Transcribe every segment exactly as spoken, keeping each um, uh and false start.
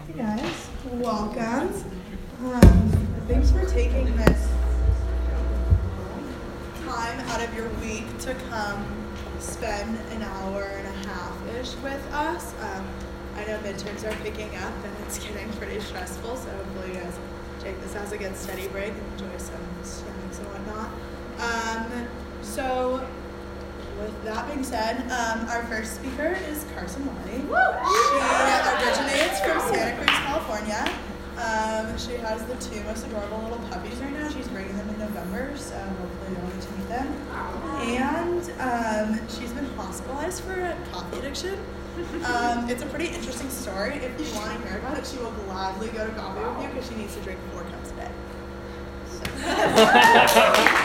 Hey guys, welcome. Um, thanks for taking this time out of your week to come spend an hour and a half-ish with us. Um, I know midterms are picking up and it's getting pretty stressful, so hopefully you guys take this as a good steady break and enjoy some snacks and whatnot. Um, so, with that being said, um, our first speaker is Carson Wally. She originates from Santa Cruz, California. Um, she has the two most adorable little puppies right now. She's bringing them in November, so hopefully you'll get to meet them. And um, she's been hospitalized for a coffee addiction. Um, it's a pretty interesting story. If you want to hear about it, she will gladly go to coffee with you because she needs to drink four cups a day. So.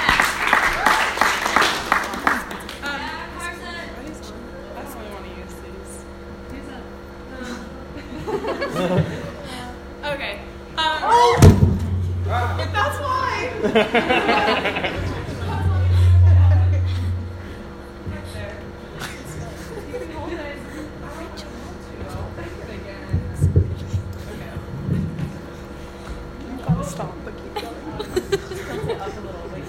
Okay. Um, oh! That's why! Stop, but keep going. Up a little. Wait.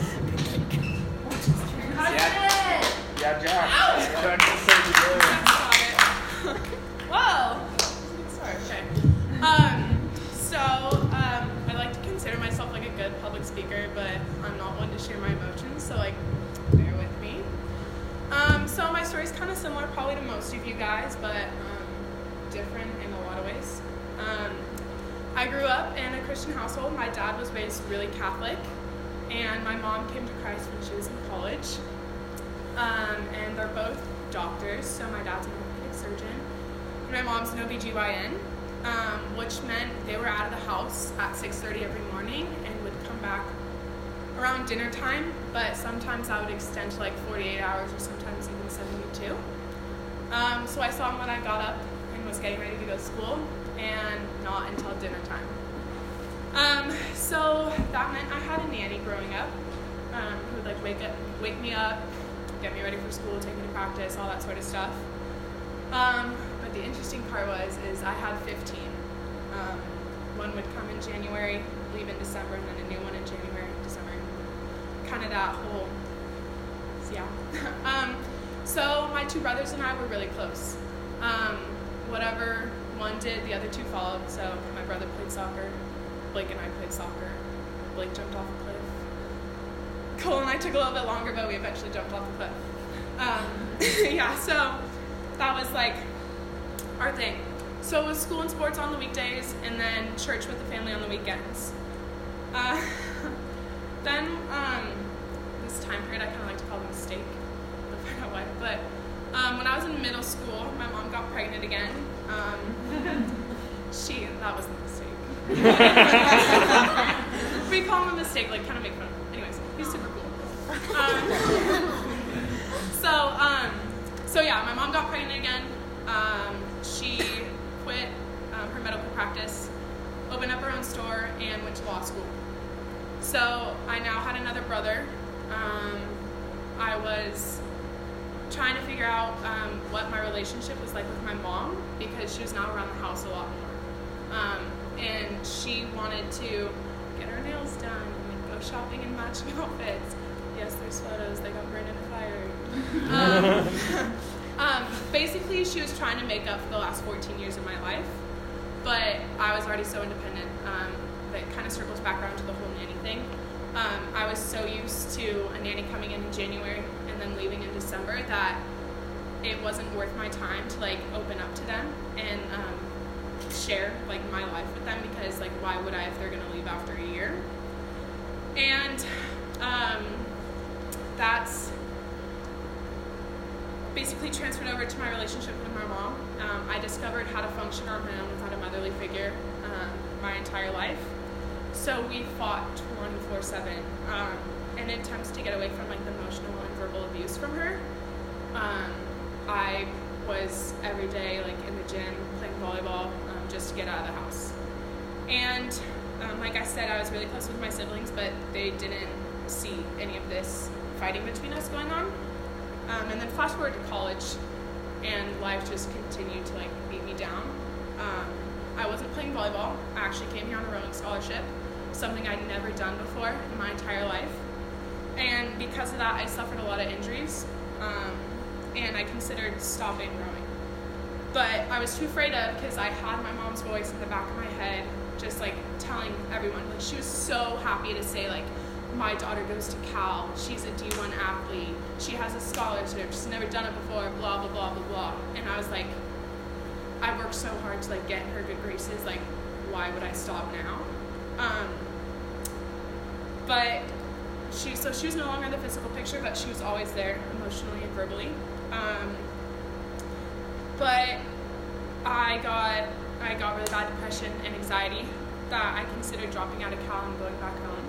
Yeah, yeah, Jack. Trying to say the Whoa! Sorry. Okay. Um, so, um, I like to consider myself like a good public speaker, but I'm not one to share my emotions, so like, bear with me. Um, so my story's kind of similar probably to most of you guys, but um, different in a lot of ways. Um, I grew up in a Christian household. My dad was raised really Catholic, and my mom came to Christ when she was in college. Um, and they're both doctors, so my dad's an orthopedic surgeon. My mom's an O B G Y N, um, which meant they were out of the house at six thirty every morning and would come back around dinner time, but sometimes that would extend to like forty-eight hours or sometimes even seventy-two. Um, so I saw him when I got up and was getting ready to go to school, and not until dinner time. Um, so that meant I had a nanny growing up, um, who would like wake up, wake me up, get me ready for school, take me to practice, all that sort of stuff. Um, but the interesting part was, is I had fifteen. Um, one would come in January, leave in December, and then a new one in January, December. Kind of that whole, yeah. um, so my two brothers and I were really close. Um, whatever one did, the other two followed. So my brother played soccer, Blake and I played soccer. Blake jumped off a cliff. Cole and I took a little bit longer, but we eventually jumped off the cliff. Um, yeah, so that was like our thing. So it was school and sports on the weekdays, and then church with the family on the weekends. Uh, then um, this time period I kind of like to call a mistake. I'll find out why. But um, when I was in middle school, my mom got pregnant again. Um, she, that was a mistake. We call him a mistake, like kind of make fun of him. Anyways, he's super cool. Um, so, um, so yeah, my mom got pregnant again. Um, she quit um, her medical practice, opened up her own store, and went to law school. So I now had another brother. Um, I was trying to figure out um, what my relationship was like with my mom, because she was now around the house a lot more. Um, and she wanted to get her nails done and go shopping in matching outfits. Yes, there's photos. They got burned in a fire. Um, um, basically, she was trying to make up for the last fourteen years of my life, but I was already so independent. Um, that kind of circles back around to the whole nanny thing. Um, I was so used to a nanny coming in in January and then leaving in December that it wasn't worth my time to like open up to them and um, share like my life with them, because like why would I if they're gonna leave after a year? And um, that's basically transferred over to my relationship with my mom. Um, I discovered how to function on my own without a motherly figure um, my entire life. So we fought twenty-four seven um, in attempts to get away from like the emotional and verbal abuse from her. Um, I was every day like in the gym playing volleyball um, just to get out of the house. And um, like I said, I was really close with my siblings, but they didn't see any of this fighting between us going on. Um, and then flash forward to college, and life just continued to like beat me down. Um, I wasn't playing volleyball. I actually came here on a rowing scholarship, something I'd never done before in my entire life. And because of that, I suffered a lot of injuries, um, and I considered stopping rowing. But I was too afraid of, because I had my mom's voice in the back of my head, just like telling everyone, like she was so happy to say like, my daughter goes to Cal, she's a D one athlete, she has a scholarship, she's never done it before, blah, blah, blah, blah, blah. And I was like, I worked so hard to like get in her good graces, like why would I stop now? Um, but she, so she was no longer in the physical picture, but she was always there emotionally and verbally. Um, but I got, I got really bad depression and anxiety that I considered dropping out of Cal and going back home.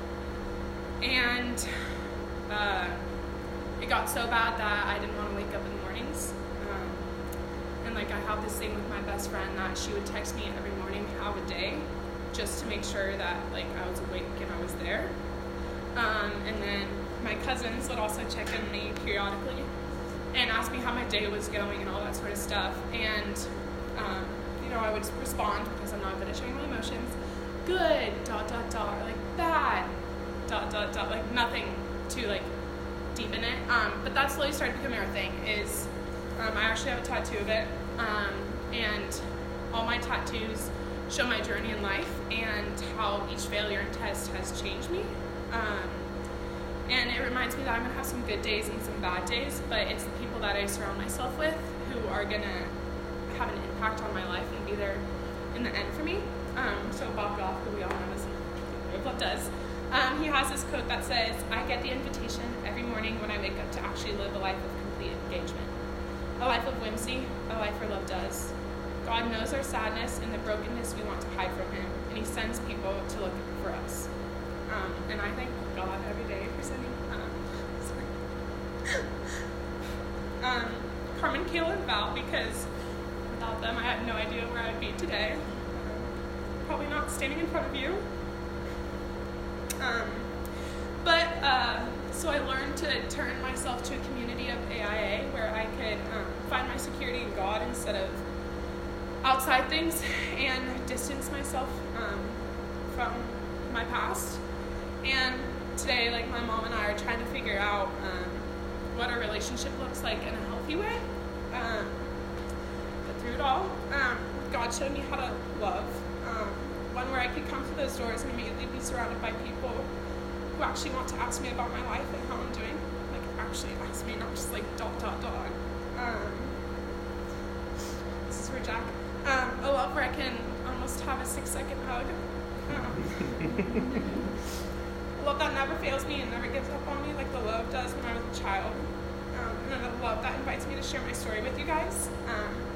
And uh, it got so bad that I didn't want to wake up in the mornings. Um, and like I have this thing with my best friend that she would text me every morning, how a day, just to make sure that like I was awake and I was there. Um, and then my cousins would also check in on me periodically and ask me how my day was going and all that sort of stuff. And um, you know, I would respond, because I'm not good at showing my emotions, good, dot, dot, dot, or like bad, dot, dot, dot, like nothing to like deepen it. Um, but that slowly started becoming our thing, is um, I actually have a tattoo of it, um, and all my tattoos show my journey in life and how each failure and test has changed me. Um, and it reminds me that I'm going to have some good days and some bad days, but it's the people that I surround myself with who are going to have an impact on my life and be there in the end for me. Um, so Bob Goff, who we all know as Love Does, um, he has this quote that says, I get the invitation every morning when I wake up to actually live a life of complete engagement. A life of whimsy, a life where love does. God knows our sadness and the brokenness we want to hide from him, and he sends people to look for us. Um, and I thank God every day for sending, um, sorry. um, Carmen, Kayla, and Val, because without them I had no idea where I would be today. Um, probably not standing in front of you. Um, but, uh, so I learned to turn myself to a community of A I A where I could um, find my security in God instead of outside things, and distance myself um, from my past. And today, like, my mom and I are trying to figure out um, what our relationship looks like in a healthy way. Um, but through it all, um, God showed me how to love. Um, one where I could come through those doors and immediately be surrounded by people who actually want to ask me about my life and how I'm doing. Like, actually ask me, not just like dot, dot, dot. Um, this is for Jack. Um, a love where I can almost have a six second hug. Um, a love that never fails me and never gives up on me like the love does when I was a child. Um, and a love that invites me to share my story with you guys. Um,